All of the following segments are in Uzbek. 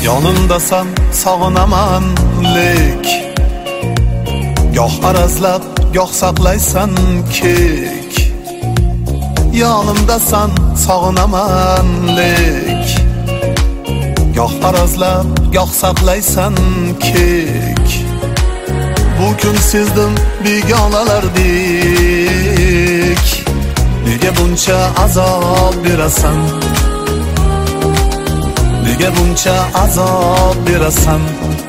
Yonimdasan sog'inaman lek, goh arazlab goh saqlaysan kek. Yonimdasan sog'inaman lek, goh arazlab goh saqlaysan kek. Bu kun sezdim begonalardek, nega buncha azob berasan? Nega buncha azob berasan?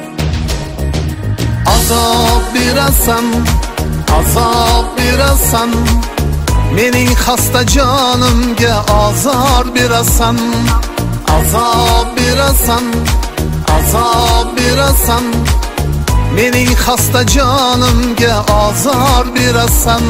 Azob berasan, azob berasan, mening xasta jonimga azor berasan. Azob berasan, azob berasan, mening xasta jonimga azor berasan.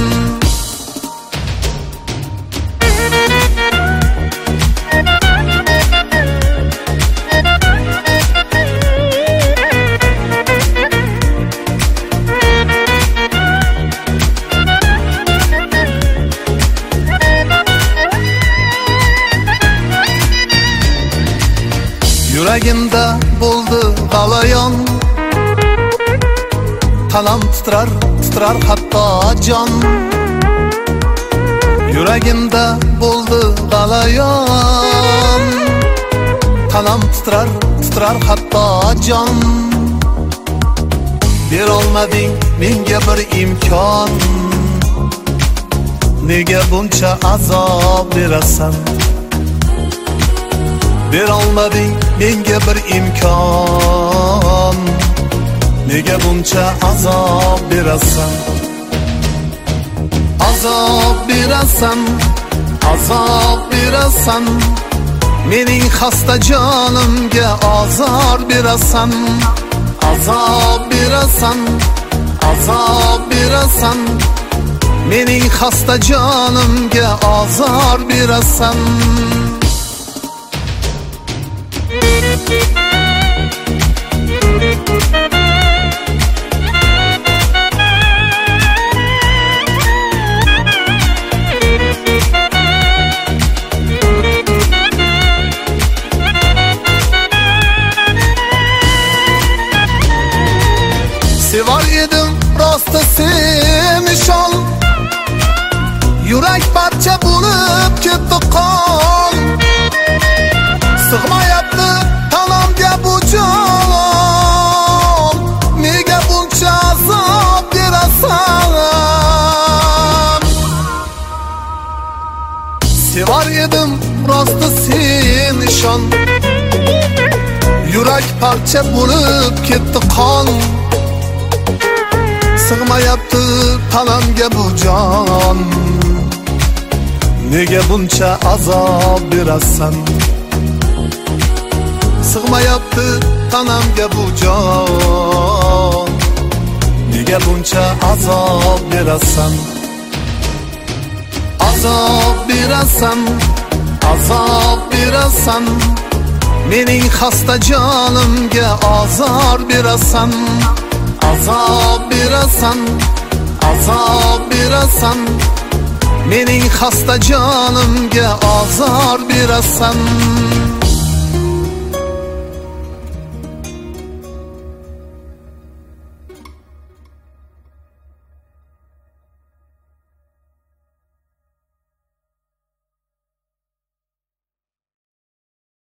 Yuragimda bo'ldi g'alayon, qalam titrar, titrar hatto jon. Yuragimda bo'ldi g'alayon, qalam titrar, titrar hatto jon. Berolmading menga bir imkon, nega buncha azob berasan? Berolmading menga bir imkon, nega buncha azob berasan? Azob berasan, azob berasan, mening xasta jonimga azor berasan. Azob berasan, azob berasan, mening xasta jonimga azor berasan. Sevar edim rosti seni shol, yurak parcha bo'lib ketdi qon. Sig'mayapti tanamga bu jon, nega buncha azob berasan? Sevar edim rosti seni shol, yurak parcha bo'lib ketdi qon. Sig'mayapti tanamga bu jon, nega buncha azob berasan? Sig'mayapti tanamga bu jon, nega buncha azob berasan? Azob berasan, azob berasan, mening xasta jonimga azor berasan. Azob berasan, azob berasan, mening xasta jonimga azor berasan.